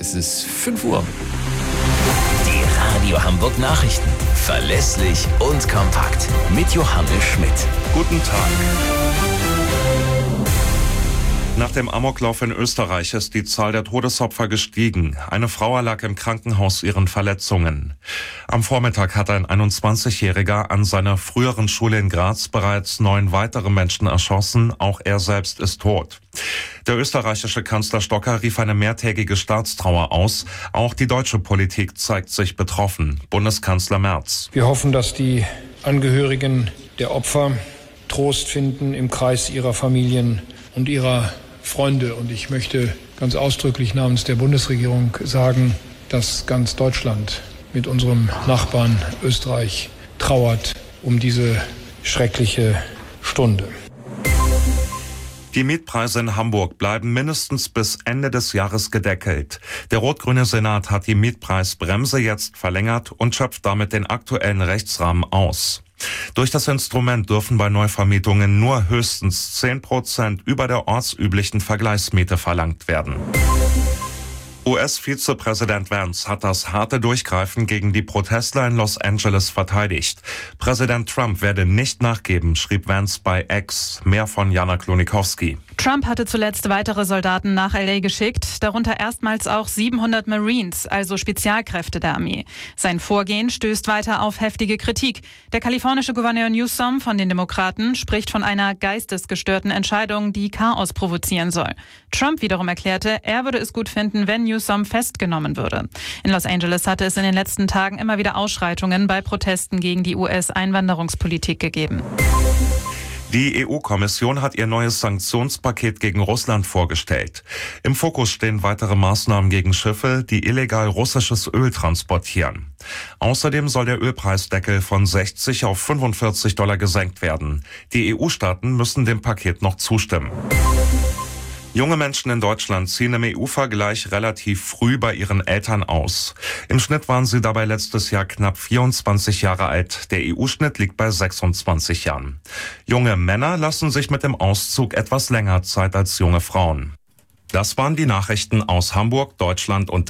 Es ist 5 Uhr. Die Radio Hamburg Nachrichten. Verlässlich und kompakt. Mit Johannes Schmidt. Guten Tag. Nach dem Amoklauf in Österreich ist die Zahl der Todesopfer gestiegen. Eine Frau erlag im Krankenhaus ihren Verletzungen. Am Vormittag hat ein 21-Jähriger an seiner früheren Schule in Graz bereits 9 weitere Menschen erschossen. Auch er selbst ist tot. Der österreichische Kanzler Stocker rief eine mehrtägige Staatstrauer aus. Auch die deutsche Politik zeigt sich betroffen. Bundeskanzler Merz. Wir hoffen, dass die Angehörigen der Opfer Trost finden im Kreis ihrer Familien und ihrer Freunde. Und ich möchte ganz ausdrücklich namens der Bundesregierung sagen, dass ganz Deutschland mit unserem Nachbarn Österreich trauert um diese schreckliche Stunde. Die Mietpreise in Hamburg bleiben mindestens bis Ende des Jahres gedeckelt. Der rot-grüne Senat hat die Mietpreisbremse jetzt verlängert und schöpft damit den aktuellen Rechtsrahmen aus. Durch das Instrument dürfen bei Neuvermietungen nur höchstens 10% über der ortsüblichen Vergleichsmiete verlangt werden. US-Vizepräsident Vance hat das harte Durchgreifen gegen die Protestler in Los Angeles verteidigt. Präsident Trump werde nicht nachgeben, schrieb Vance bei X. Mehr von Jana Klonikowski. Trump hatte zuletzt weitere Soldaten nach L.A. geschickt, darunter erstmals auch 700 Marines, also Spezialkräfte der Armee. Sein Vorgehen stößt weiter auf heftige Kritik. Der kalifornische Gouverneur Newsom von den Demokraten spricht von einer geistesgestörten Entscheidung, die Chaos provozieren soll. Trump wiederum erklärte, er würde es gut finden, wenn Newsom festgenommen würde. In Los Angeles hatte es in den letzten Tagen immer wieder Ausschreitungen bei Protesten gegen die US-Einwanderungspolitik gegeben. Die EU-Kommission hat ihr neues Sanktionspaket gegen Russland vorgestellt. Im Fokus stehen weitere Maßnahmen gegen Schiffe, die illegal russisches Öl transportieren. Außerdem soll der Ölpreisdeckel von 60 auf $45 gesenkt werden. Die EU-Staaten müssen dem Paket noch zustimmen. Junge Menschen in Deutschland ziehen im EU-Vergleich relativ früh bei ihren Eltern aus. Im Schnitt waren sie dabei letztes Jahr knapp 24 Jahre alt. Der EU-Schnitt liegt bei 26 Jahren. Junge Männer lassen sich mit dem Auszug etwas länger Zeit als junge Frauen. Das waren die Nachrichten aus Hamburg, Deutschland und